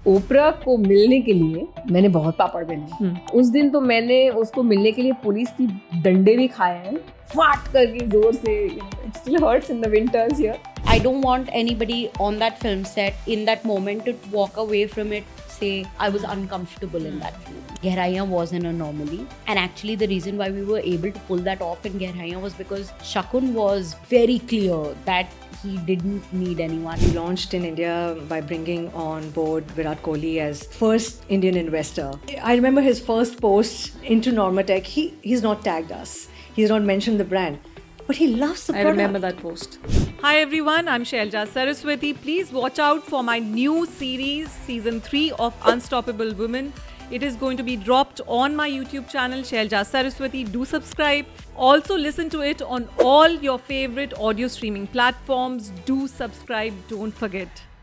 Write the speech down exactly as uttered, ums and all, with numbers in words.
ओपरा को मिलने के लिए मैंने बहुत पापड़ बेले। उस दिन तो मैंने उसको मिलने के लिए पुलिस की डंडे भी खाए हैं, फाट करके जोर से। It still hurts in the winters here. I don't want anybody on that film set in that moment to walk away from it, say I was uncomfortable in that film. Gehraiyan was an anomaly, and actually the reason why we were able to pull that off in Gehraiyan was because Shakun was very clear that he didn't need anyone. We launched in India by bringing on board Virat Kohli as first Indian investor. I remember his first post into Normatec. He he's not tagged us. He's not mentioned the brand, but he loves the I product. I remember that post. Hi everyone, I'm Shailja Saraswati. Please watch out for my new series, season three of Unstoppable Women. It is going to be dropped on my YouTube channel, Shailja Saraswati. Do subscribe. Also listen to it on all your favorite audio streaming platforms. Do subscribe, don't forget.